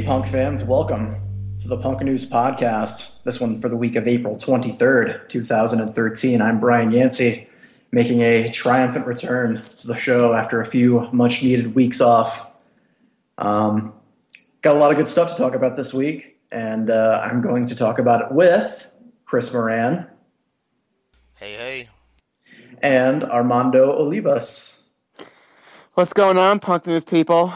punk fans, welcome to the Punk News Podcast. This one for the week of April 23rd, 2013. I'm Brian Yancey, making a triumphant return to the show after a few much-needed weeks off. Got a lot of good stuff to talk about this week, and I'm going to talk about it with Chris Moran. Hey. And Armando Olivas. What's going on, Punk News people?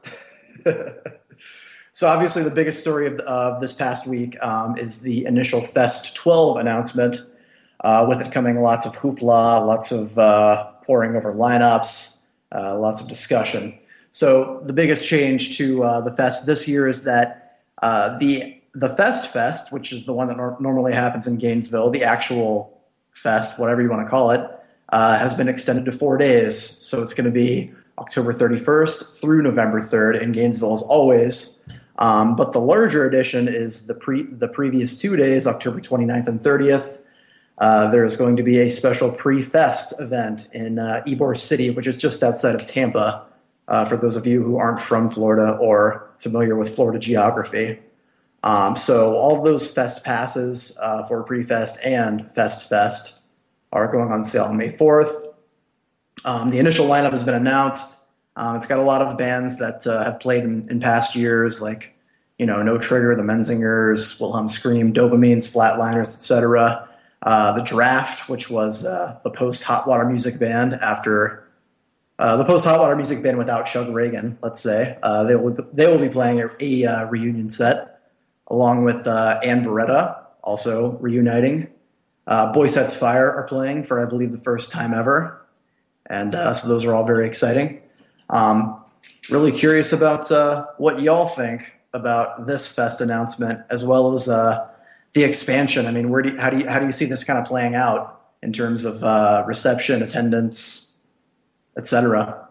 So obviously the biggest story of this past week is the initial Fest 12 announcement, with it coming lots of hoopla, lots of poring over lineups, lots of discussion. So the biggest change to the Fest this year is that the Fest, which is the one that normally happens in Gainesville, the actual Fest, whatever you want to call it, has been extended to 4 days. So it's going to be October 31st through November 3rd in Gainesville as always. But the larger edition is the previous 2 days, October 29th and 30th. There's going to be a special pre-Fest event in Ybor City, which is just outside of Tampa, for those of you who aren't from Florida or familiar with Florida geography. So all of those Fest passes for pre-Fest and Fest are going on sale on May 4th. The initial lineup has been announced. It's got a lot of bands that have played in past years, like, No Trigger, the Menzingers, Wilhelm Scream, Dopamines, Flatliners, etc. The Draft, which was the post-Hot Water Music Band after the post-Hot Water Music Band without Chuck Reagan, let's say. They will be playing a reunion set, along with Ann Beretta, also reuniting. Boy Sets Fire are playing for, I believe, the first time ever. And so those are all very exciting. Really curious about what y'all think about this Fest announcement, as well as the expansion. I mean, how do you see this kind of playing out in terms of reception, attendance, etc.?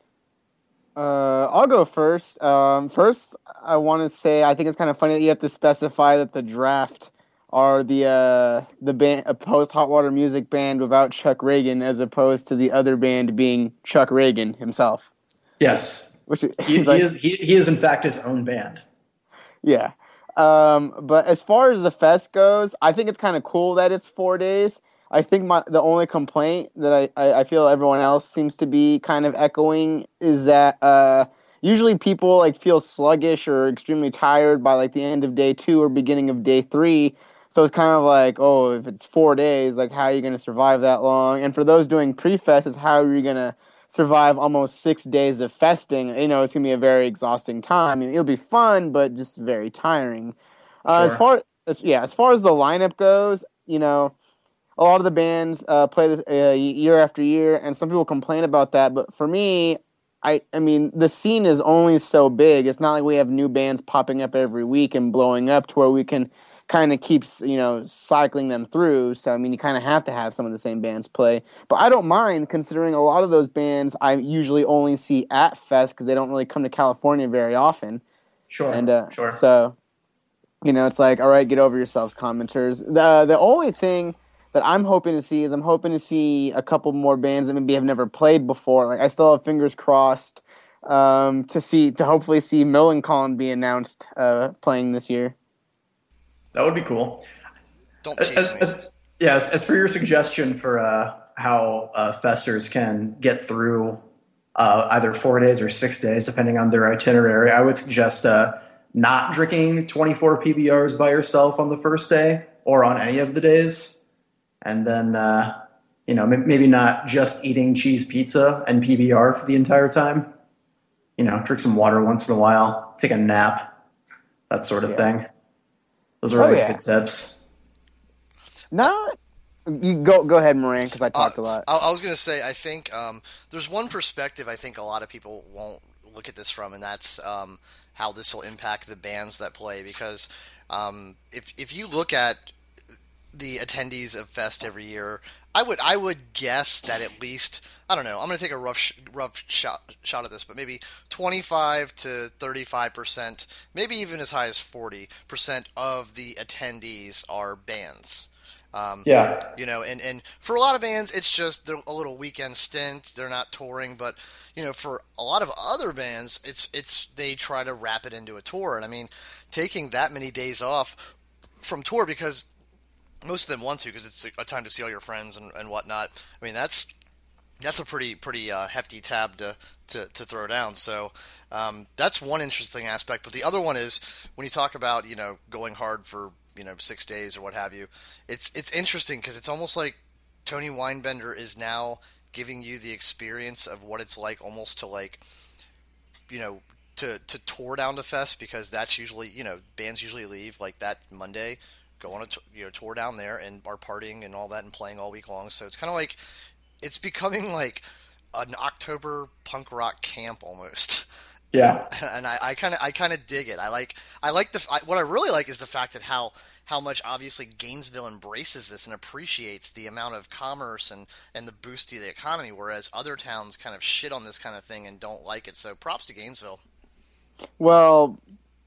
I'll go first. First, I want to say I think it's kind of funny that you have to specify that the Draft are the band, a post-Hot Water Music Band without Chuck Reagan, as opposed to the other band being Chuck Reagan himself. Yes, he is in fact his own band. Yeah, but as far as the Fest goes, I think it's kind of cool that it's 4 days. I think the only complaint that I feel everyone else seems to be kind of echoing is that usually people feel sluggish or extremely tired by the end of day 2 or beginning of day 3. So it's kind of like, oh, if it's 4 days, how are you going to survive that long? And for those doing pre-Fest, is how are you going to survive almost 6 days of festing? It's going to be a very exhausting time. I mean, it'll be fun, but just very tiring. Sure. As far as the lineup goes, a lot of the bands play this year after year, and some people complain about that. But for me, I mean, the scene is only so big. It's not like we have new bands popping up every week and blowing up to where we can kind of keeps, cycling them through. So, I mean, you kind of have to have some of the same bands play. But I don't mind, considering a lot of those bands I usually only see at Fest because they don't really come to California very often. Sure. And sure. So, it's like, all right, get over yourselves, commenters. The only thing that I'm hoping to see is a couple more bands that maybe have never played before. I still have fingers crossed to hopefully see Millencolin be announced playing this year. That would be cool. Don't tease me. As for your suggestion for how festers can get through either 4 days or 6 days, depending on their itinerary, I would suggest not drinking 24 PBRs by yourself on the first day or on any of the days. And then, maybe not just eating cheese pizza and PBR for the entire time. Drink some water once in a while, take a nap, that sort of thing. Those are always good tips. You go ahead, Moran, because I talked a lot. I was going to say, I think there's one perspective I think a lot of people won't look at this from, and that's how this will impact the bands that play. Because if you look at the attendees of Fest every year, I would guess that at least, I don't know, I'm going to take a rough shot at this, but maybe 25 to 35%, maybe even as high as 40% of the attendees are bands. Yeah. And for a lot of bands, it's just they're a little weekend stint. They're not touring, but for a lot of other bands, it's they try to wrap it into a tour. And I mean, taking that many days off from tour because most of them want to because it's a time to see all your friends and whatnot. I mean, that's a pretty hefty tab to throw down. So that's one interesting aspect. But the other one is when you talk about going hard for 6 days or what have you. It's interesting because it's almost like Tony Weinbender is now giving you the experience of what it's like almost to like to tour down to Fest because that's usually bands usually leave like that Monday, go on a tour down there and are partying and all that and playing all week long. So it's kind of like it's becoming like an October punk rock camp almost. Yeah. And I kind of dig it. What I really like is the fact that how much obviously Gainesville embraces this and appreciates the amount of commerce and the boost to the economy, whereas other towns kind of shit on this kind of thing and don't like it. So props to Gainesville. Well,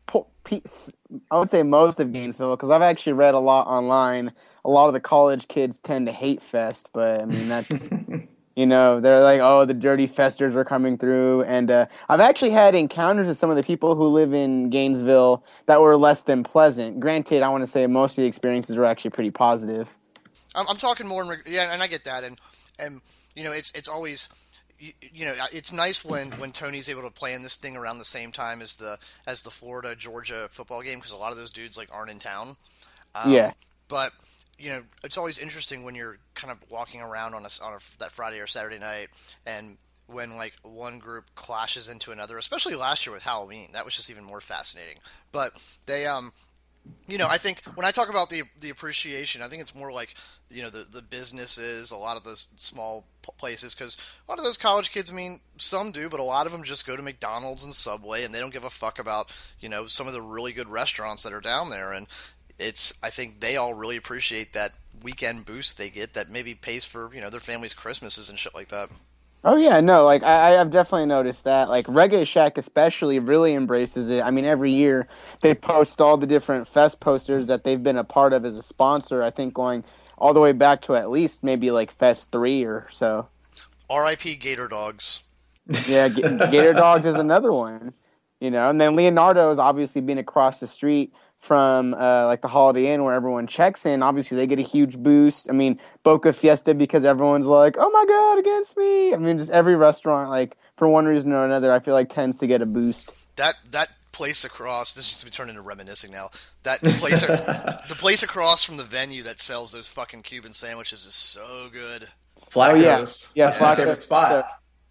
I would say most of Gainesville, because I've actually read a lot online. A lot of the college kids tend to hate Fest, but I mean that's they're like, oh, the dirty festers are coming through, and I've actually had encounters with some of the people who live in Gainesville that were less than pleasant. Granted, I want to say most of the experiences were actually pretty positive. I'm talking more, and I get that, and it's always. It's nice when Tony's able to play in this thing around the same time as the Florida Georgia football game because a lot of those dudes like aren't in town. Yeah, but it's always interesting when you're kind of walking around on that Friday or Saturday night, and when like one group clashes into another, especially last year with Halloween, that was just even more fascinating. But they I think when I talk about the appreciation, I think it's more like the businesses, a lot of those small places, because a lot of those college kids, I mean, some do, but a lot of them just go to McDonald's and Subway, and they don't give a fuck about some of the really good restaurants that are down there. And I think they all really appreciate that weekend boost they get that maybe pays for their family's Christmases and shit like that. Oh yeah, no, like I've definitely noticed that. Like Reggae Shack especially really embraces it. I mean, every year they post all the different fest posters that they've been a part of as a sponsor. I think going all the way back to at least maybe like Fest 3 or so. R.I.P. Gator Dogs. Yeah, Gator Dogs is another one. And then Leonardo is obviously being across the street from like the Holiday Inn where everyone checks in. Obviously, they get a huge boost. I mean, Boca Fiesta because everyone's like, oh my God, against me. I mean, just every restaurant, like for one reason or another, I feel like tends to get a boost. That place across, this is just going to turn into reminiscing now. That place, the place across from the venue that sells those fucking Cuban sandwiches is so good. Flacco's. Yeah, that's my favorite spot. So,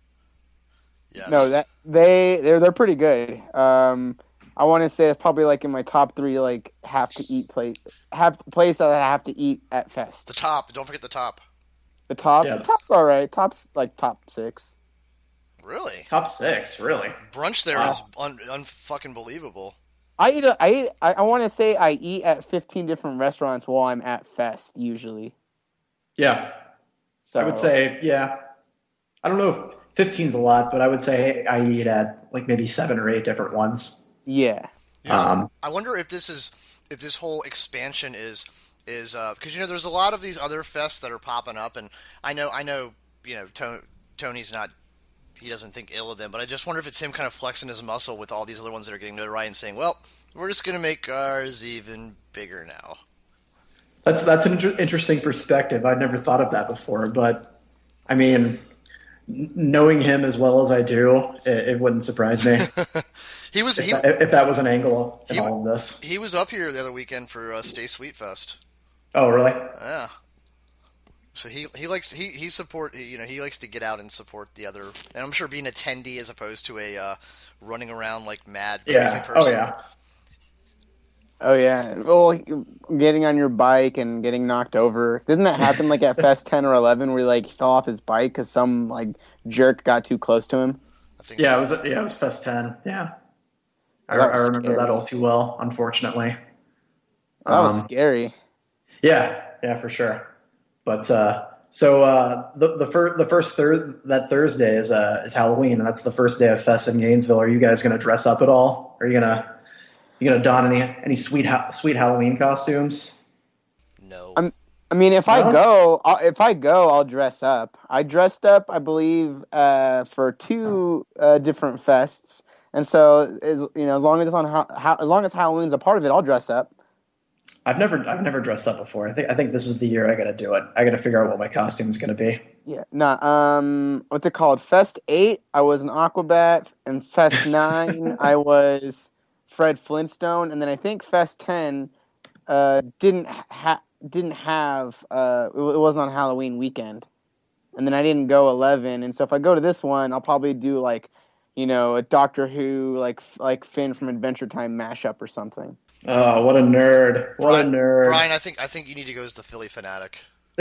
yes. No, they're pretty good. I want to say it's probably like in my top 3, like place that I have to eat at Fest. The top, don't forget the top. The top, Yeah. The top's all right. Top's like top 6. Really? Top 6, really? Brunch there is unfucking believable. I want to say I eat at 15 different restaurants while I'm at Fest usually. Yeah. So I would say, yeah. I don't know if 15's a lot, but I would say I eat at like maybe 7 or 8 different ones. yeah. I wonder if this whole expansion is because there's a lot of these other fests that are popping up, and I know Tony's not. He doesn't think ill of them, but I just wonder if it's him kind of flexing his muscle with all these other ones that are getting notoriety and saying, well, we're just going to make ours even bigger now. That's an interesting perspective. I'd never thought of that before, but I mean, knowing him as well as I do, it wouldn't surprise me if that was an angle in all of this. He was up here the other weekend for Stay Sweet Fest. Oh, really? Yeah. So he likes he likes to get out and support the other, and I'm sure being an attendee as opposed to a running around like mad crazy person. Oh yeah. Well, getting on your bike and getting knocked over. Didn't that happen like at Fest 10 or 11 where he like fell off his bike because some like jerk got too close to him? I think Yeah, so. it was Fest 10. Yeah. I was remember scary. that all too well, unfortunately. That was scary. Yeah, for sure. But the first Thursday is Halloween, and that's the first day of Fest in Gainesville. Are you guys going to dress up at all? Are you gonna don any sweet Halloween costumes? No. I mean, No? if I go, I'll dress up. I dressed up, I believe, for two different fests, and so as long as as long as Halloween's a part of it, I'll dress up. I've never dressed up before. I think this is the year I gotta do it. I gotta figure out what my costume is gonna be. Yeah, no. What's it called? Fest 8, I was an Aquabat, and Fest 9, I was Fred Flintstone, and then I think Fest 10 didn't have it wasn't on Halloween weekend, and then I didn't go 11, and so if I go to this one, I'll probably do like, a Doctor Who like Finn from Adventure Time mashup or something. Oh, what a nerd! What a Brian, nerd! Brian, I think you need to go as the Philly fanatic.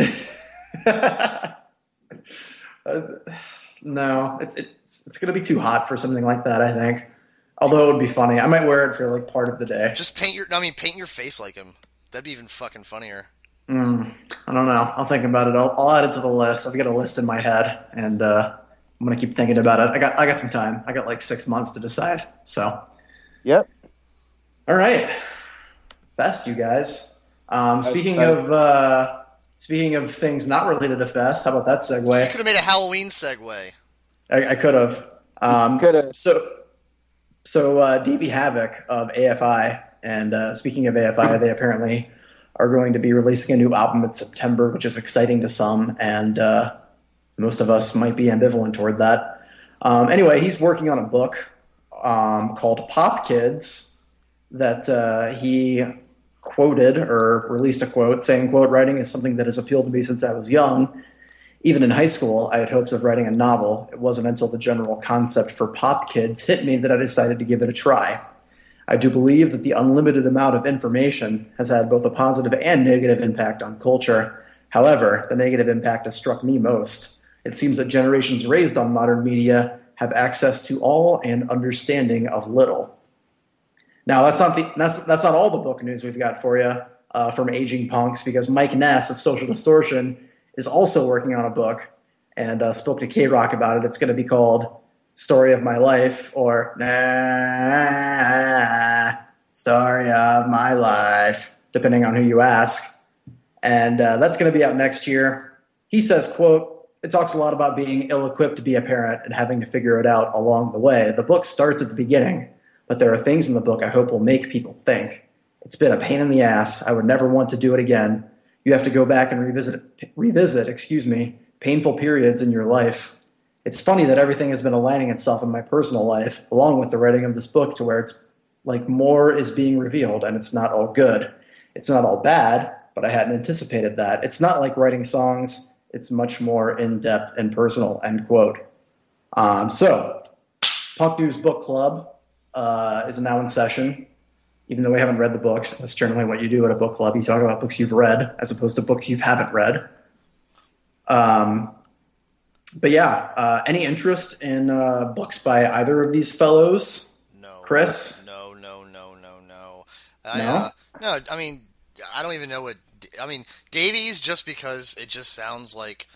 Uh, no, it's gonna be too hot for something like that. I think. Although it would be funny, I might wear it for like part of the day. Just paint your face like him. That'd be even fucking funnier. I don't know. I'll think about it. I'll add it to the list. I've got a list in my head, and I'm gonna keep thinking about it. I got some time. I got like 6 months to decide. So, Yep. all right, Fest, you guys. Speaking Fest. of things not related to Fest, how about that You segue? could have made a Halloween segue. I could have. Could have. So Davey Havoc of AFI, and speaking of AFI, they apparently are going to be releasing a new album in September, which is exciting to some, and most of us might be ambivalent toward that. Anyway, he's working on a book called Pop Kids that he quoted or released a quote saying, quote, "Writing is something that has appealed to me since I was young. Even in high school, I had hopes of writing a novel. It wasn't until the general concept for Pop Kids hit me that I decided to give it a try. I do believe that the unlimited amount of information has had both a positive and negative impact on culture. However, the negative impact has struck me most. It seems that generations raised on modern media have access to all and understanding of little." Now, that's not all the book news we've got for you from Aging Punks, because Mike Ness of Social Distortion is also working on a book and spoke to K Rock about it. It's going to be called Story of My Life, or Story of My Life, depending on who you ask. And that's going to be out next year. He says, quote, "It talks a lot about being ill-equipped to be a parent and having to figure it out along the way. The book starts at the beginning, but there are things in the book I hope will make people think. It's been a pain in the ass. I would never want to do it again. You have to go back and revisit, painful periods in your life. It's funny that everything has been aligning itself in my personal life, along with the writing of this book, to where it's like more is being revealed, and it's not all good. It's not all bad, but I hadn't anticipated that. It's not like writing songs. It's much more in-depth and personal," end quote. So, Punk News Book Club is now in session. Even though we haven't read the books, that's generally what you do at a book club. You talk about books you've read as opposed to books you haven't read. But yeah, any interest in books by either of these fellows? No, Chris? no, no, no, no, no. No? No. I mean, I don't even know what. I mean, Davies, just because it just sounds like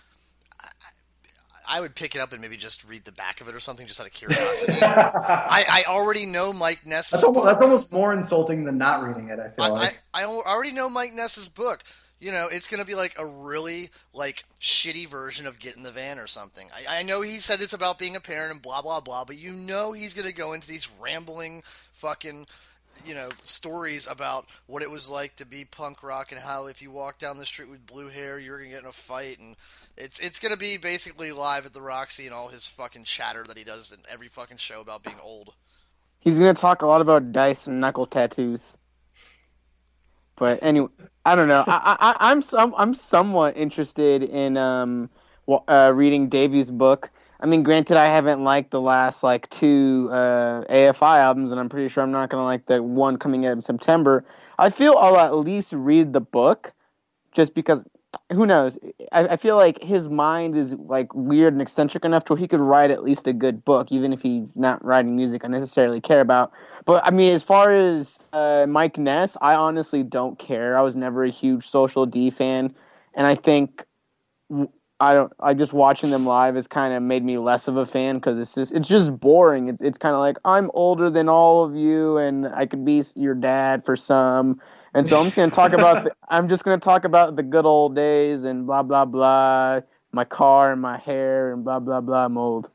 I would pick it up and maybe just read the back of it or something, just out of curiosity. I already know Mike Ness's book. That's almost more insulting than not reading it, I feel like. I already know Mike Ness's book. It's going to be like a really like shitty version of Get in the Van or something. I know he said it's about being a parent and blah blah blah, but he's going to go into these rambling fucking stories about what it was like to be punk rock and how if you walk down the street with blue hair, you're gonna get in a fight, and it's gonna be basically live at the Roxy and all his fucking chatter that he does in every fucking show about being old. He's gonna talk a lot about dice and knuckle tattoos. But anyway, I don't know. I'm somewhat interested in reading Davies' book. I mean, granted, I haven't liked the last two AFI albums, and I'm pretty sure I'm not gonna like the one coming out in September. I feel I'll at least read the book, just because. Who knows? I feel like his mind is weird and eccentric enough to where he could write at least a good book, even if he's not writing music I necessarily care about. But I mean, as far as Mike Ness, I honestly don't care. I was never a huge Social D fan, and I think I just watching them live has kind of made me less of a fan because it's just boring. It's kind of like I'm older than all of you, and I could be your dad for some. And so I'm just gonna talk about the good old days and blah blah blah, my car and my hair and blah blah blah. I'm old.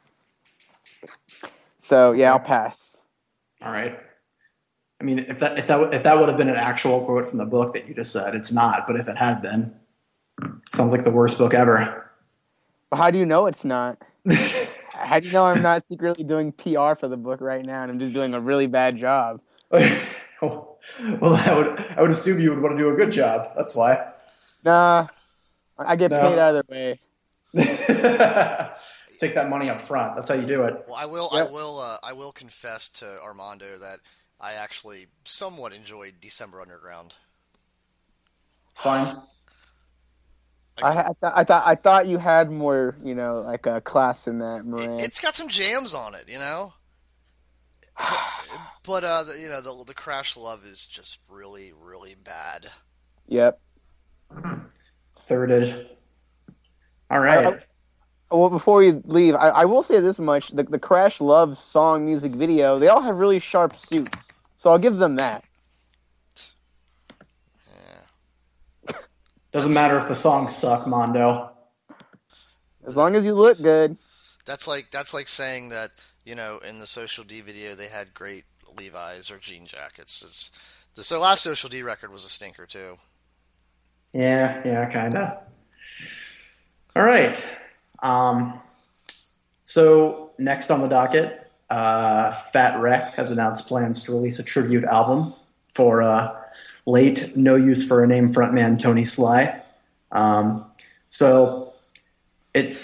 So yeah, I'll pass. All right. I mean, if that would have been an actual quote from the book that you just said, it's not. But if it had been, it sounds like the worst book ever. But how do you know it's not? How do you know I'm not secretly doing PR for the book right now and I'm just doing a really bad job? Well, I would assume you would want to do a good job. That's why. Nah, I get paid either way. Take that money up front. That's how you do it. Well, I will confess to Armando that I actually somewhat enjoyed December Underground. It's fine. I thought you had more, like a class in that, Moran. It's got some jams on it, But the Crash Love is just really, really bad. Yep. Thirded. All right. Well, before we leave, I will say this much: the Crash Love song music video, they all have really sharp suits, so I'll give them that. Doesn't matter if the songs suck, Mondo. As long as you look good. That's like saying that, in the Social D video they had great Levi's or jean jackets. The last Social D record was a stinker too. Yeah, kinda. All right. So next on the docket, Fat Wreck has announced plans to release a tribute album for late No Use for a Name frontman Tony Sly. So it's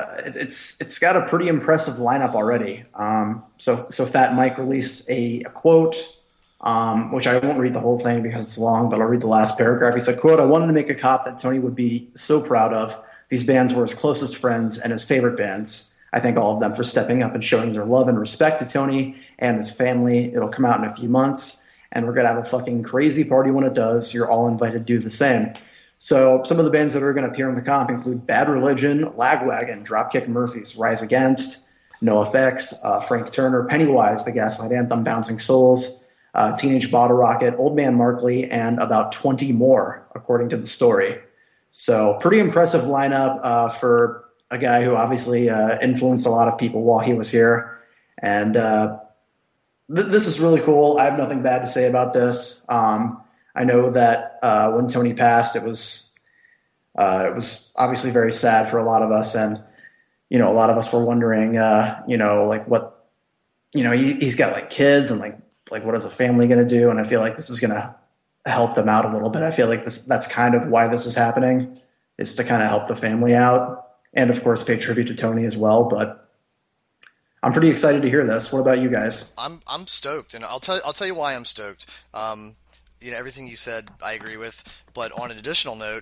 got a pretty impressive lineup already. So Fat Mike released a quote, which I won't read the whole thing because it's long, but I'll read the last paragraph. He said, quote, "I wanted to make a cop that Tony would be so proud of. These bands were his closest friends and his favorite bands. I thank all of them for stepping up and showing their love and respect to Tony and his family. It'll come out in a few months, and we're going to have a fucking crazy party when it does. You're all invited to do the same." So some of the bands that are going to appear in the comp include Bad Religion, Lagwagon, Dropkick Murphys, Rise Against, NoFX, Frank Turner, Pennywise, The Gaslight Anthem, Bouncing Souls, Teenage Bottle Rocket, Old Man Markley, and about 20 more, according to the story. So pretty impressive lineup for a guy who obviously influenced a lot of people while he was here. And this is really cool. I have nothing bad to say about this. I know that when Tony passed, it was obviously very sad for a lot of us. And, a lot of us were wondering, like what, he's got like kids and like what is a family going to do? And I feel like this is going to help them out a little bit. I feel like that's kind of why this is happening, is to kind of help the family out and of course pay tribute to Tony as well. But I'm pretty excited to hear this. What about you guys? I'm stoked, and I'll tell you why I'm stoked. Everything you said I agree with, but on an additional note,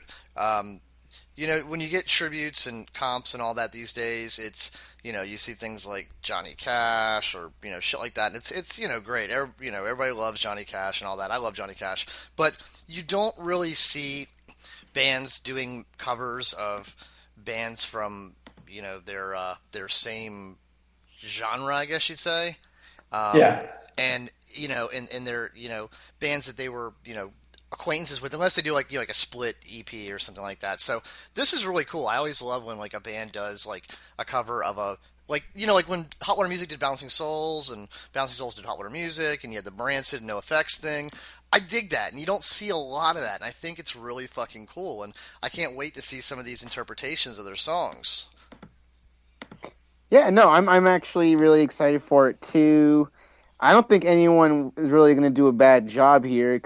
when you get tributes and comps and all that these days, it's, you see things like Johnny Cash or, shit like that. And it's great. Everybody loves Johnny Cash and all that. I love Johnny Cash. But you don't really see bands doing covers of bands from, their same genre, I guess you'd say. Yeah. And, in their, bands that they were, acquaintances with, unless they do like a split EP or something like that. So this is really cool. I always love when like a band does like a cover of a like when Hot Water Music did Bouncing Souls and Bouncing Souls did Hot Water Music and you had the Rancid and NoFX thing. I dig that, and you don't see a lot of that, and I think it's really fucking cool, and I can't wait to see some of these interpretations of their songs. Yeah, no, I'm actually really excited for it too. I don't think anyone is really going to do a bad job here.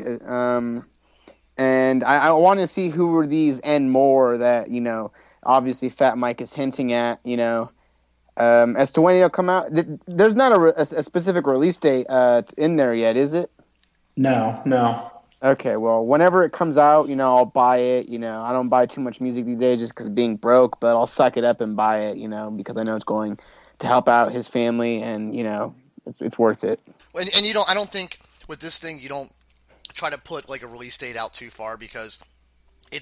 And I want to see who were these and more that, obviously Fat Mike is hinting at, as to when it'll come out. There's not a specific release date in there yet, is it? No. Okay, well, whenever it comes out, I'll buy it. I don't buy too much music these days just because of being broke, but I'll suck it up and buy it, because I know it's going to help out his family and, it's worth it. And I don't think with this thing you don't try to put like a release date out too far because it's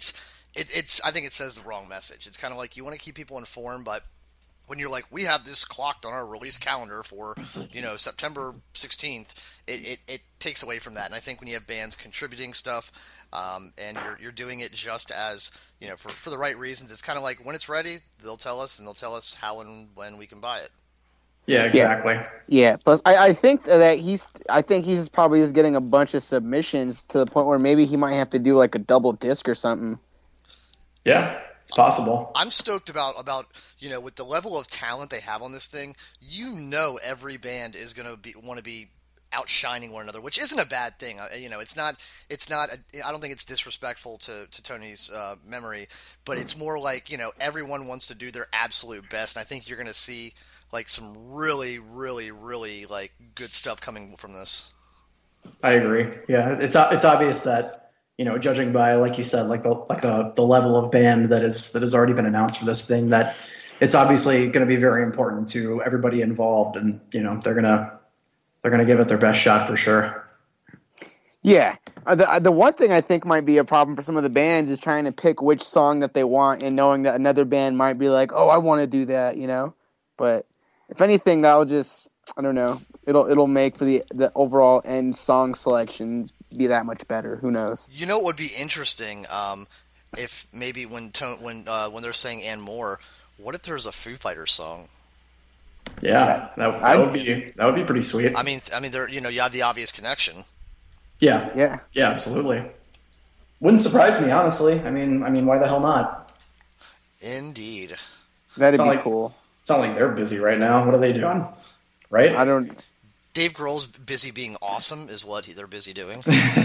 it's I think it says the wrong message. It's kind of like you want to keep people informed, but when you're like, we have this clocked on our release calendar for, September 16th, it takes away from that. And I think when you have bands contributing stuff, and you're doing it just as, for the right reasons, it's kind of like when it's ready, they'll tell us, and they'll tell us how and when we can buy it. Yeah, exactly. Yeah. Plus, I think that he's probably just getting a bunch of submissions to the point where maybe he might have to do like a double disc or something. Yeah, it's possible. I'm stoked about with the level of talent they have on this thing. Every band is gonna want to be outshining one another, which isn't a bad thing. It's not. I don't think it's disrespectful to Tony's memory, but it's more like everyone wants to do their absolute best, and I think you're gonna see like some really, really, really like good stuff coming from this. I agree. Yeah, it's obvious that judging by, like you said, like the level of band that has already been announced for this thing, that it's obviously going to be very important to everybody involved, and they're gonna give it their best shot for sure. Yeah, the one thing I think might be a problem for some of the bands is trying to pick which song that they want, and knowing that another band might be like, "Oh, I want to do that," But if anything, that'll just, I don't know, it'll make for the overall end song selection be that much better. Who knows? What would be interesting, if maybe when they're saying "and more," what if there's a Foo Fighters song? Yeah, that would be pretty sweet. I mean, there you have the obvious connection. Yeah, absolutely. Wouldn't surprise me, honestly. I mean, why the hell not? Indeed, that'd be cool. It's not like they're busy right now. What are they doing? Right? I don't. Dave Grohl's busy being awesome is what they're busy doing.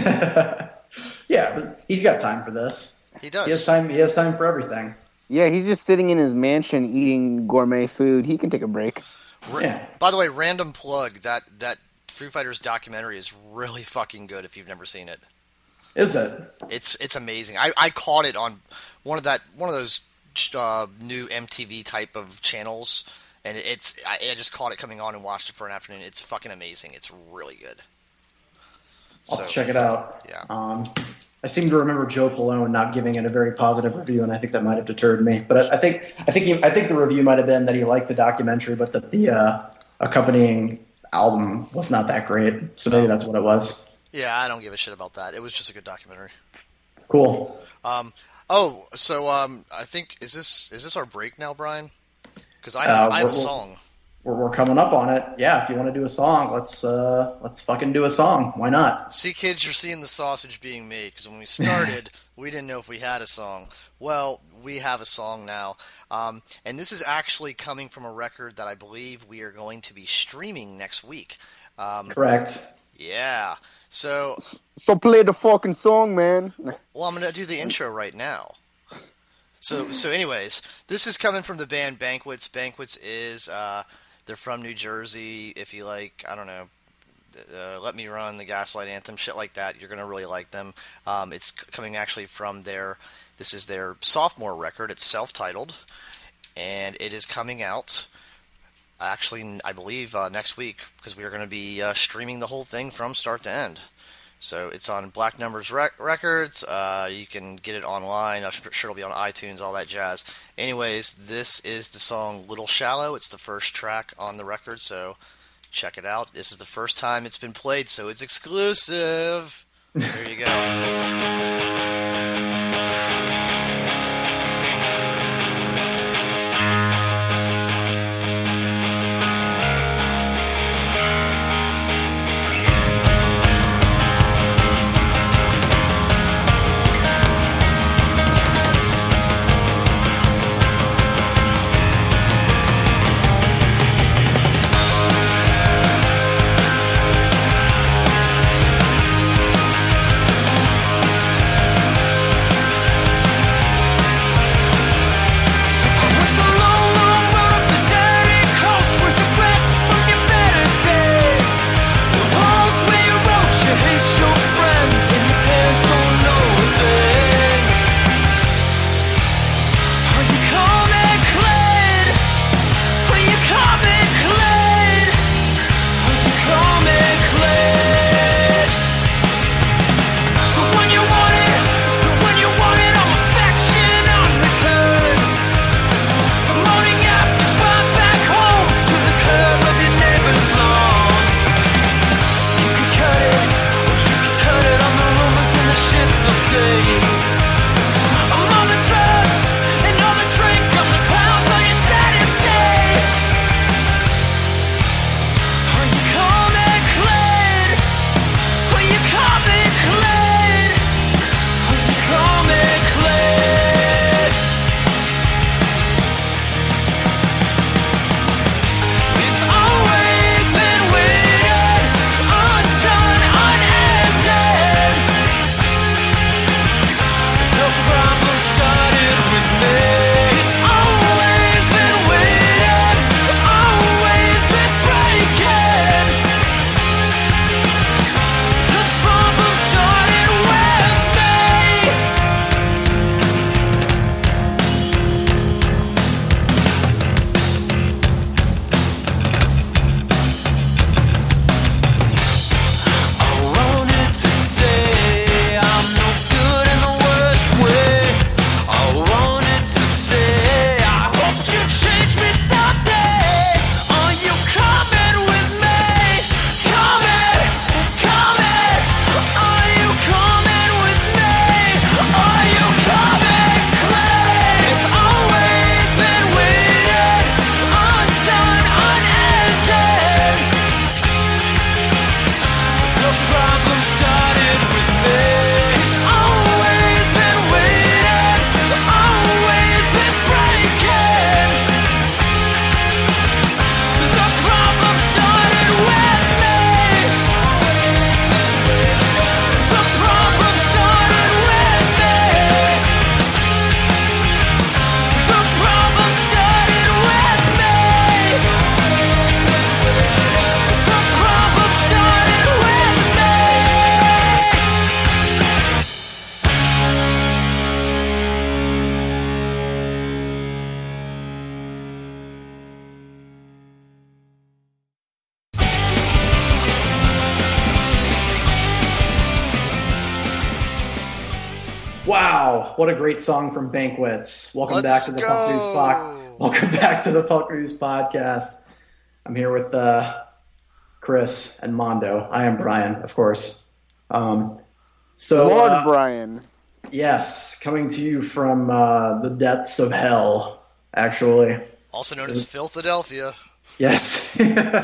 Yeah, but he's got time for this. He does. He has time for everything. Yeah, he's just sitting in his mansion eating gourmet food. He can take a break. Yeah. By the way, random plug, that Foo Fighters documentary is really fucking good if you've never seen it. Is it? It's amazing. I caught it on one of those new MTV type of channels, and I just caught it coming on and watched it for an afternoon. It's fucking amazing. It's really good. I'll check it out. Yeah. I seem to remember Joe Polone not giving it a very positive review, and I think that might have deterred me. But I think the review might have been that he liked the documentary, but that the accompanying album was not that great. So maybe that's what it was. Yeah, I don't give a shit about that. It was just a good documentary. Cool. I think is this our break now, Brian? Because I have a song. We're coming up on it. Yeah, if you want to do a song, let's fucking do a song. Why not? See, kids, you're seeing the sausage being made, because when we started, we didn't know if we had a song. Well, we have a song now. And this is actually coming from a record that I believe we are going to be streaming next week. Correct. Yeah. So play the fucking song, man. Well, I'm going to do the intro right now. So anyways, this is coming from the band Banquets. Banquets is... they're from New Jersey. If you like, I don't know, Let Me Run, the Gaslight Anthem, shit like that, you're going to really like them. It's coming actually from this is their sophomore record. It's self-titled, and it is coming out actually, I believe, next week, because we are going to be streaming the whole thing from start to end. So it's on Black Numbers Records. You can get it online. I'm sure it'll be on iTunes, all that jazz. Anyways, this is the song Little Shallow. It's the first track on the record, so check it out. This is the first time it's been played, so it's exclusive. There you go. Wow, what a great song from Banquets. Welcome back Let's to the go. Punk News Welcome back to the Punk News Podcast. I'm here with Chris and Mondo. I am Brian, of course. Lord Brian. Yes, coming to you from the depths of hell, actually. Also known as Philadelphia. Yes.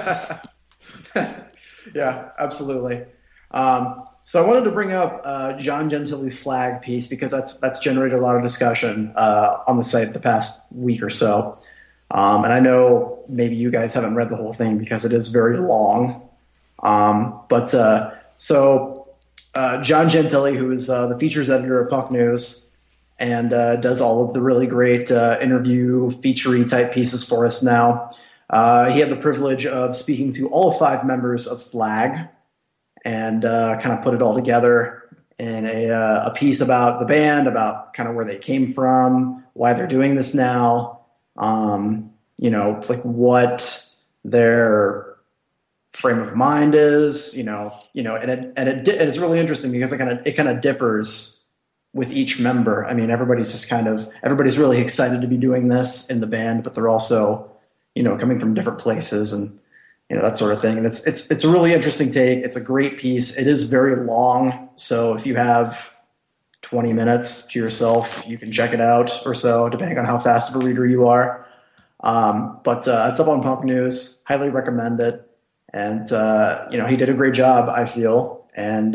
Yeah, absolutely. So I wanted to bring up John Gentile's flag piece because that's generated a lot of discussion on the site the past week or so. And I know maybe you guys haven't read the whole thing because it is very long. So John Gentile, who is the features editor of Punk News and does all of the really great interview, featurey type pieces for us now, he had the privilege of speaking to all 5 members of Flag and kind of put it all together in a piece about the band, about kind of where they came from, why they're doing this now, like what their frame of mind is, and it's really interesting because it kind of differs with each member. I mean, everybody's really excited to be doing this in the band, but they're also, coming from different places and that sort of thing. And it's a really interesting take. It's a great piece. It is very long, so if you have 20 minutes to yourself, you can check it out or so, depending on how fast of a reader you are. But it's up on Punk News. Highly recommend it. And he did a great job, I feel. And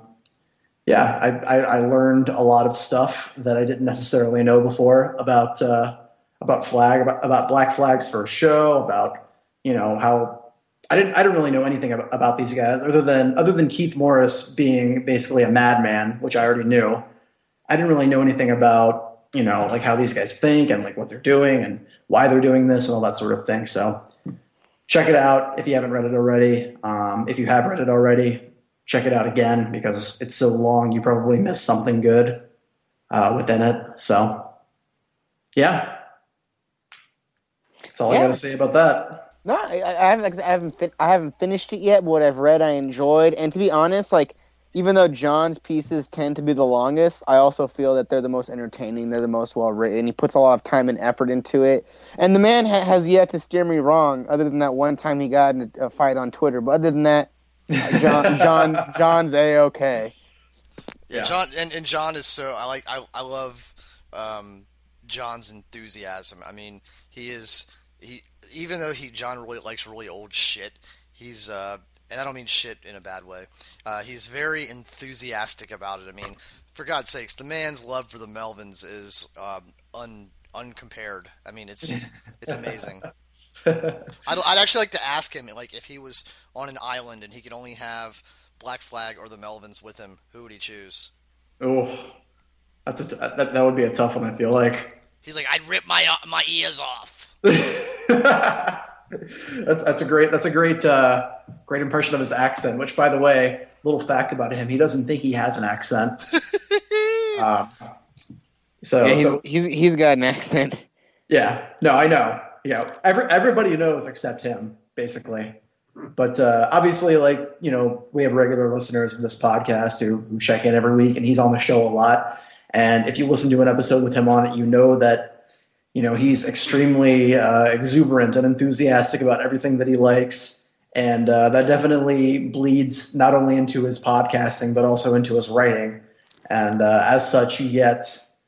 I learned a lot of stuff that I didn't necessarily know before about Flag, about Black Flag's first show, about how I didn't really know anything about these guys other than Keith Morris being basically a madman, which I already knew. I didn't really know anything about like how these guys think and like what they're doing and why they're doing this and all that sort of thing. So check it out if you haven't read it already. If you have read it already, check it out again because it's so long. You probably missed something good within it. So yeah, that's all I got to say about that. No, I haven't finished it yet. But what I've read, I enjoyed, and to be honest, like even though John's pieces tend to be the longest, I also feel that they're the most entertaining. They're the most well written. He puts a lot of time and effort into it, and the man has yet to steer me wrong. Other than that one time he got in a fight on Twitter, but other than that, John's a-okay. Yeah, John and John is so I love John's enthusiasm. I mean, even though John really likes really old shit, he's and I don't mean shit in a bad way. He's very enthusiastic about it. I mean, for God's sakes, the man's love for the Melvins is uncompared. I mean, it's amazing. I'd actually like to ask him, like, if he was on an island and he could only have Black Flag or the Melvins with him, who would he choose? Oh, that would be a tough one. I feel like he's like, I'd rip my ears off. That's a great great impression of his accent. Which, by the way, little fact about him: he doesn't think he has an accent. He's got an accent. Yeah, no, I know. Yeah, everybody knows except him, basically. But obviously, we have regular listeners of this podcast who check in every week, and he's on the show a lot. And if you listen to an episode with him on it, you know that he's extremely exuberant and enthusiastic about everything that he likes, and that definitely bleeds not only into his podcasting but also into his writing. And as such, you get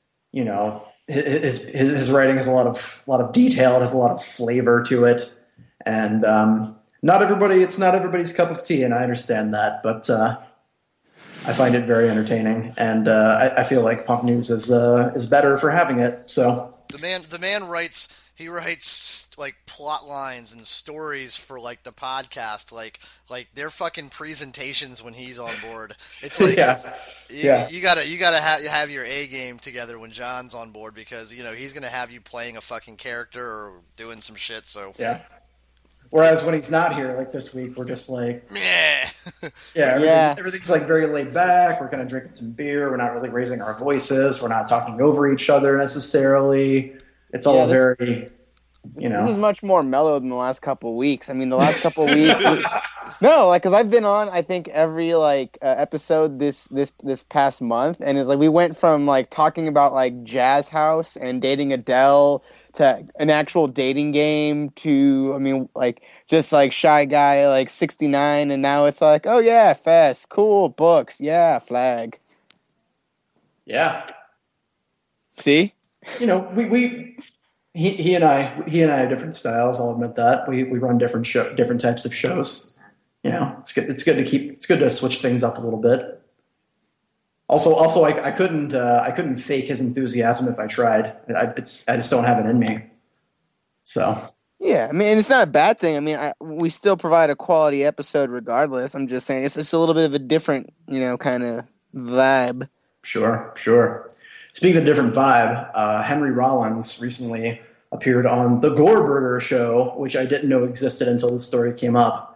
his writing has a lot of detail. It has a lot of flavor to it, and it's not everybody's cup of tea, and I understand that, but I find it very entertaining, and I feel like Punk News is better for having it. So the man writes like plot lines and stories for like the podcast, like their fucking presentations when he's on board. It's like you gotta have your A game together when John's on board because he's gonna have you playing a fucking character or doing some shit. So yeah. Whereas when he's not here, like this week, we're just like, everything's like very laid back. We're kind of drinking some beer. We're not really raising our voices. We're not talking over each other necessarily. It's all very This is much more mellow than the last couple of weeks. I mean, the last couple of weeks, no, like because I've been on, I think every episode this past month, and it's like we went from like talking about like Jazz House and dating Adele to an actual dating game to, I mean, like just like Shy Guy like 69, and now it's like, oh yeah, Fest, cool, books, yeah, flag. Yeah. See, he and I have different styles. I'll admit that we run different types of shows. It's good. It's good to switch things up a little bit. Also, I couldn't fake his enthusiasm if I tried. I just don't have it in me. So yeah, I mean, it's not a bad thing. I mean, we still provide a quality episode regardless. I'm just saying it's a little bit of a different, kind of vibe. Sure. Speaking of different vibe, Henry Rollins recently appeared on The Gorburger Show, which I didn't know existed until this story came up.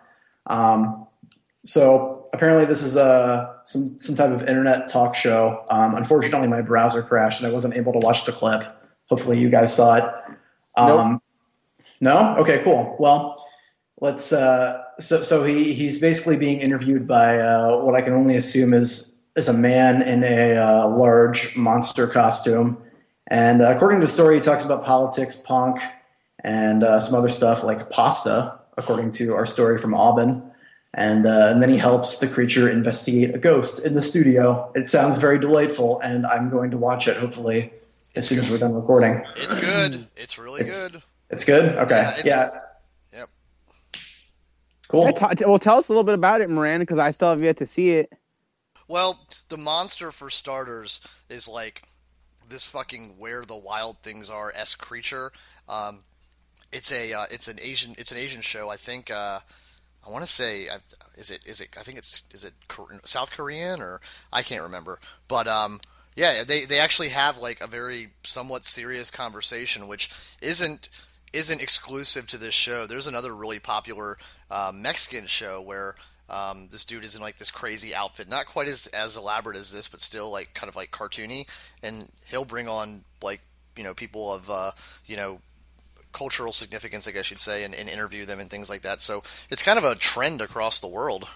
So apparently this is some type of internet talk show. Unfortunately, my browser crashed and I wasn't able to watch the clip. Hopefully you guys saw it. Nope. No? Okay, cool. Well, let's. So he's basically being interviewed by what I can only assume is a man in a large monster costume. And according to the story, he talks about politics, punk, and some other stuff like pasta, according to our story from Aubin. And then he helps the creature investigate a ghost in the studio. It sounds very delightful, and I'm going to watch it, hopefully, as soon as we're done recording. It's good. It's really good. It's good? Okay. Yeah. Yep. Cool. Well, tell us a little bit about it, Miranda, because I still have yet to see it. Well, the monster, for starters, is like this fucking Where the Wild Things Are-esque creature. It's an Asian show. I think I want to say is it South Korean, or I can't remember. But yeah, they actually have like a very somewhat serious conversation, which isn't exclusive to this show. There's another really popular Mexican show where this dude is in like this crazy outfit, not quite as elaborate as this, but still like kind of like cartoony, and he'll bring on like people of cultural significance, I guess you'd say, and interview them and things like that. So it's kind of a trend across the world.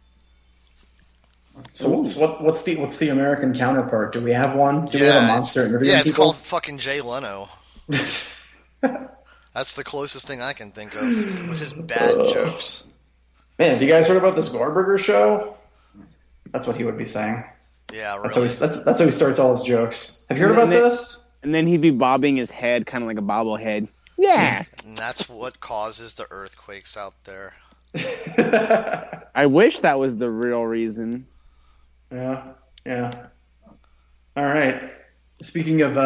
So what's the American counterpart? Do we have one? Do we have a monster interviewing it's people? called fucking Jay Leno. That's the closest thing I can think of with his bad jokes. Man, have you guys heard about this Gorburger show? That's what he would be saying. Yeah, really. That's how he starts all his jokes. Have you heard about this? And then he'd be bobbing his head, kind of like a bobblehead. Yeah. And that's what causes the earthquakes out there. I wish that was the real reason. Yeah. All right. Speaking of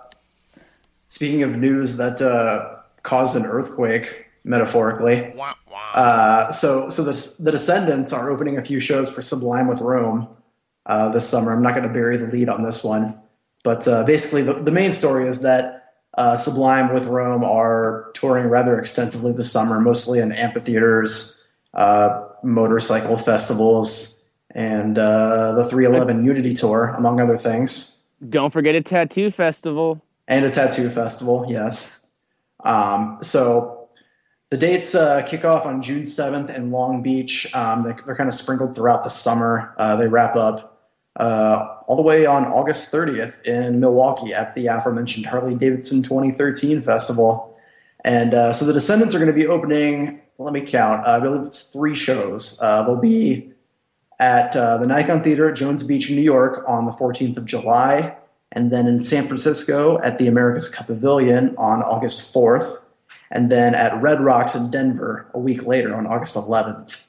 news that caused an earthquake, metaphorically. So the Descendants are opening a few shows for Sublime with Rome this summer. I'm not going to bury the lead on this one, but basically the main story is that Sublime with Rome are touring rather extensively this summer, mostly in amphitheaters, motorcycle festivals, and the 311 Unity Tour, among other things. Don't forget a tattoo festival. And a tattoo festival, yes. So the dates kick off on June 7th in Long Beach. They're kind of sprinkled throughout the summer. They wrap up all the way on August 30th in Milwaukee at the aforementioned Harley-Davidson 2013 festival. And so the Descendants are going to be opening, let me count, I believe it's 3 shows. They'll be at the Nikon Theater at Jones Beach in New York on the 14th of July, and then in San Francisco at the America's Cup Pavilion on August 4th, and then at Red Rocks in Denver a week later on August 11th.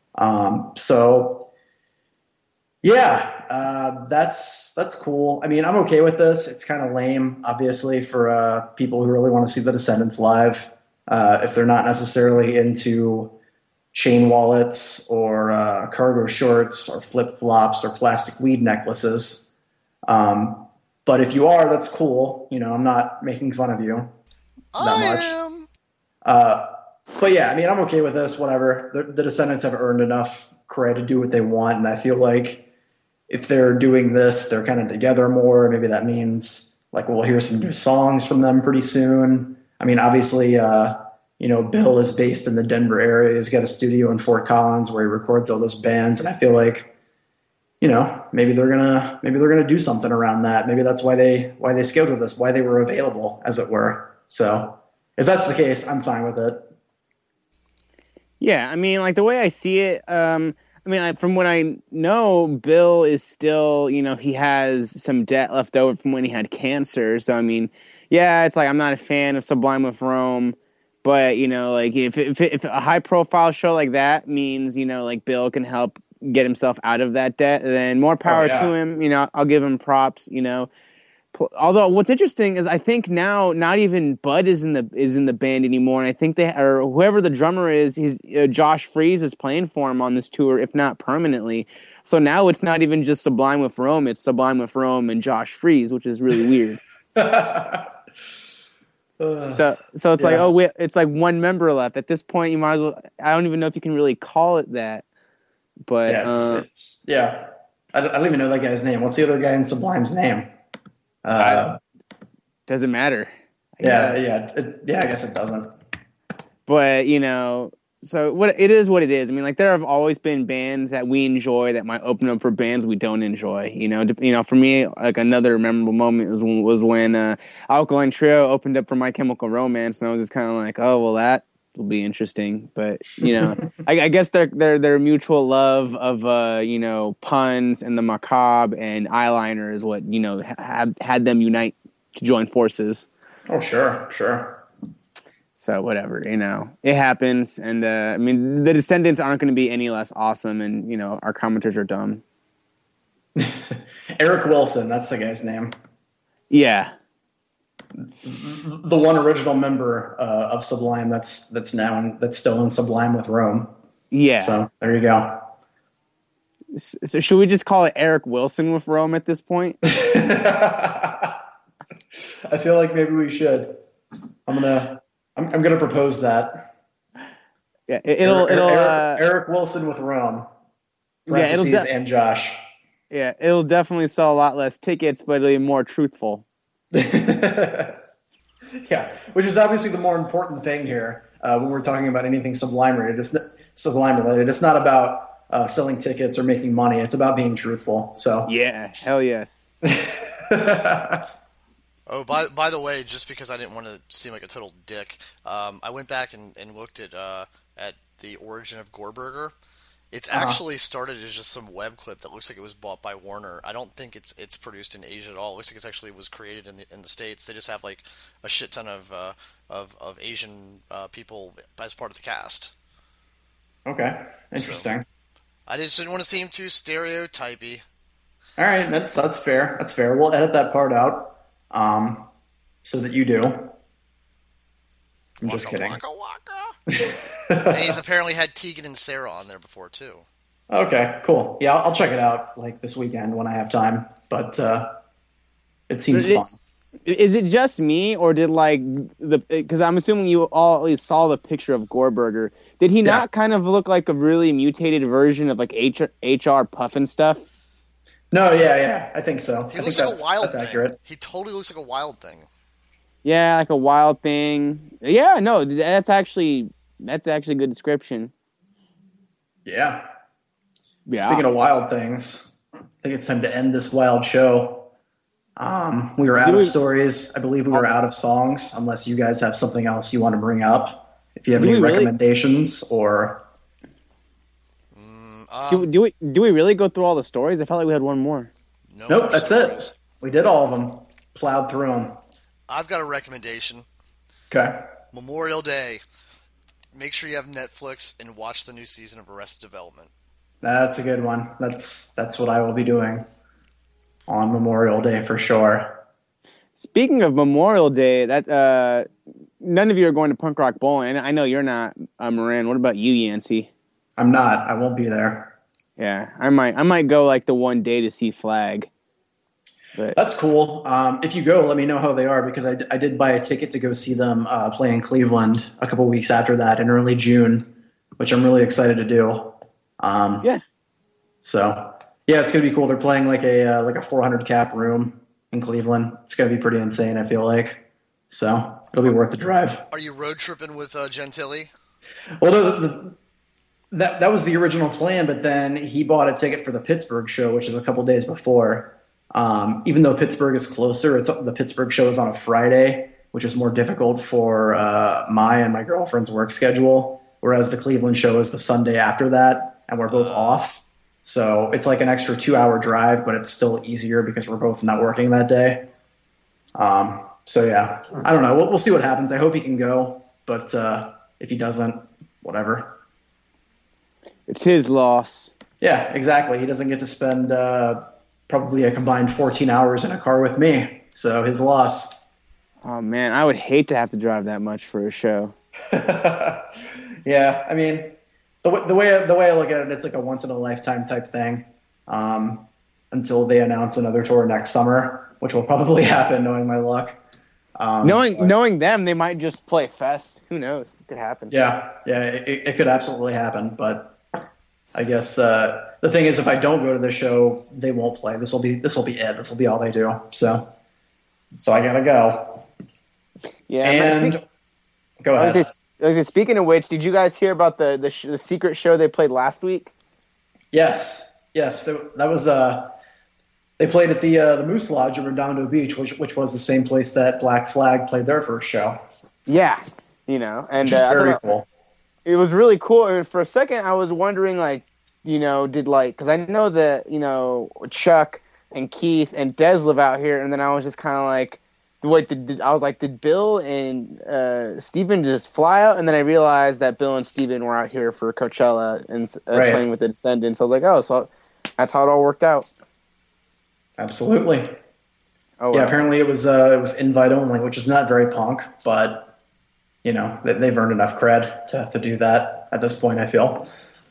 That's cool. I mean, I'm okay with this. It's kind of lame, obviously, for people who really want to see the Descendants live. If they're not necessarily into chain wallets or cargo shorts or flip-flops or plastic weed necklaces. But if you are, that's cool. I'm not making fun of you that much. But yeah, I mean, I'm okay with this, whatever. The Descendants have earned enough cred to do what they want, and I feel like if they're doing this, they're kind of together more. Maybe that means, like, we'll hear some new songs from them pretty soon. I mean, obviously, Bill is based in the Denver area. He's got a studio in Fort Collins where he records all those bands, and I feel like, maybe they're gonna do something around that. Maybe that's why they scheduled this, why they were available, as it were. So if that's the case, I'm fine with it. Yeah, I mean, like the way I see it, from what I know, Bill is still, he has some debt left over from when he had cancer. So, I mean, yeah, it's like I'm not a fan of Sublime with Rome, but like if a high profile show like that means like Bill can help get himself out of that debt, then more Oh power to yeah. him. I'll give him props. Although what's interesting is I think now not even Bud is in the band anymore, and I think they or whoever the drummer is, he's Josh Freese is playing for him on this tour, if not permanently. So now it's not even just Sublime with Rome; it's Sublime with Rome and Josh Freese, which is really weird. So it's like Yeah. it's like one member left at this point. You might as well. I don't even know if you can really call it that, but Yeah, it's yeah. I don't even know that guy's name. What's the other guy in Sublime's name? I doesn't matter. I Yeah, guess. yeah, I guess it doesn't. But so what it is, what it is. I mean, like there have always been bands that we enjoy that might open up for bands we don't enjoy. For me, like another memorable moment was when Alkaline Trio opened up for My Chemical Romance, and I was just kind of like, oh well, that will be interesting. But I guess their mutual love of puns and the macabre and eyeliner is what had them unite to join forces. Oh, sure. So whatever, it happens. And I mean, the Descendants aren't going to be any less awesome, and our commenters are dumb. Eric Wilson, that's the guy's name. Yeah, The one original member of Sublime that's still in Sublime with Rome. yeah. So there you go. So should we just call it Eric Wilson with Rome at this point? I feel like maybe we should. I'm gonna propose that. Yeah, it'll Eric Wilson with Rome. yeah, Parentheses and Josh. it'll definitely sell a lot less tickets, but it'll be more truthful. Yeah, which is obviously the more important thing here when we're talking about anything Sublime related. Sublime related. It's not about selling tickets or making money. It's about being truthful. So Yeah, hell yes. Oh, by the way, just because I didn't want to seem like a total dick, I went back and looked at the origin of Gorburger. It's actually started as just some web clip that looks like it was bought by Warner. I don't think it's produced in Asia at all. It looks like it's actually was created in the States. They just have like a shit ton of Asian people as part of the cast. Okay, interesting. I just didn't want to seem too stereotypy. All right, that's fair. That's fair. We'll edit that part out, so that you do. I'm just Waka, kidding. waka, waka. And he's apparently had Tegan and Sarah on there before too. Okay, cool. Yeah, I'll check it out like this weekend when I have time. But it seems fun. Is it just me, or did because I'm assuming you all at least saw the picture of Gorburger. Did he not kind of look like a really mutated version of like HR Puffin stuff? No, yeah, I think so. He I looks think like a wild that's thing. accurate. He totally looks like a wild thing. Yeah, like a wild thing. Yeah, no, that's actually a good description. Yeah. Yeah. Speaking of wild things, I think it's time to end this wild show. We were out of stories. I believe we were out of songs, unless you guys have something else you want to bring up. If you have any recommendations or... do we really go through all the stories? I felt like we had one more. Nope, that's it. We did all of them. Plowed through them. I've got a recommendation. Okay. Memorial Day. Make sure you have Netflix and watch the new season of Arrested Development. That's a good one. That's what I will be doing on Memorial Day for sure. Speaking of Memorial Day, that none of you are going to Punk Rock Bowling. I know you're not, Moran. What about you, Yancey? I'm not. I won't be there. Yeah, I might go like the one day to see Flag. But that's cool. If you go, let me know how they are, because I did buy a ticket to go see them play in Cleveland a couple weeks after that in early June, which I'm really excited to do. Yeah. So yeah, it's gonna be cool. They're playing like a 400 cap room in Cleveland. It's gonna be pretty insane, I feel like. So It'll be worth the drive. Are you road tripping with Gentili? Well, no, that was the original plan, but then he bought a ticket for the Pittsburgh show, which is a couple days before. Even though Pittsburgh is closer, the Pittsburgh show is on a Friday, which is more difficult for my girlfriend's work schedule, whereas the Cleveland show is the Sunday after that, and we're both off. So it's like an extra 2-hour drive, but it's still easier because we're both not working that day. So yeah, I don't know. We'll see what happens. I hope he can go, but if he doesn't, whatever. It's his loss. Yeah, exactly. He doesn't get to spend probably a combined 14 hours in a car with me, so his loss. Oh man, I would hate to have to drive that much for a show. Yeah, I mean, the way I look at it, it's like a once in a lifetime type thing. Until they announce another tour next summer, which will probably happen, knowing my luck. Knowing them, they might just play Fest. Who knows? It could happen. Yeah, it could absolutely happen. But I guess the thing is, if I don't go to the show, they won't play. This will be it. This will be all they do. So I gotta go. Yeah, and go ahead. Speaking of which, did you guys hear about the secret show they played last week? Yes. That was they played at the Moose Lodge in Redondo Beach, which was the same place that Black Flag played their first show. Yeah, and which is very cool. It was really cool. And for a second, I was wondering, because I know that Chuck and Keith and Dez live out here, and then I was just kind of like, wait, did Bill and Steven just fly out? And then I realized that Bill and Steven were out here for Coachella and playing with the Descendants. I was like, oh, so that's how it all worked out. Absolutely. Oh, yeah. Apparently it was invite only, which is not very punk, but they've earned enough cred to do that at this point, I feel.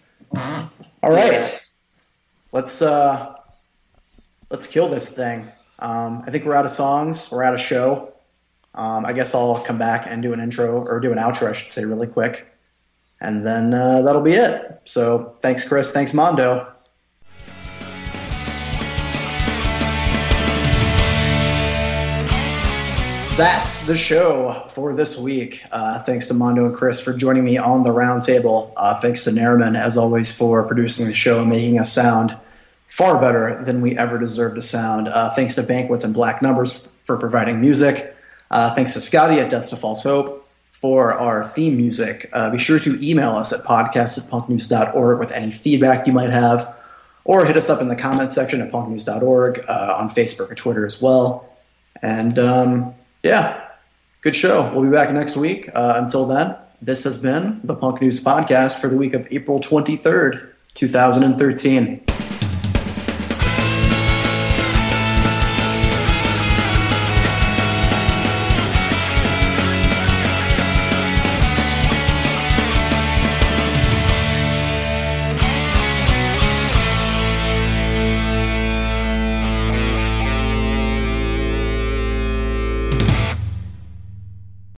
All right, let's kill this thing. I think we're out of songs. We're out of show. I guess I'll come back and do an intro, or do an outro, I should say, really quick. And then that'll be it. So thanks, Chris. Thanks, Mondo. That's the show for this week. Thanks to Mondo and Chris for joining me on the roundtable. Thanks to Nairman, as always, for producing the show and making us sound far better than we ever deserved to sound. Thanks to Banquets and Black Numbers for providing music. Thanks to Scotty at Death to False Hope for our theme music. Be sure to email us at podcast@punknews.org with any feedback you might have, or hit us up in the comment section at punknews.org, on Facebook or Twitter as well. And yeah, good show. We'll be back next week. Until then, this has been the Punk News Podcast for the week of April 23rd, 2013.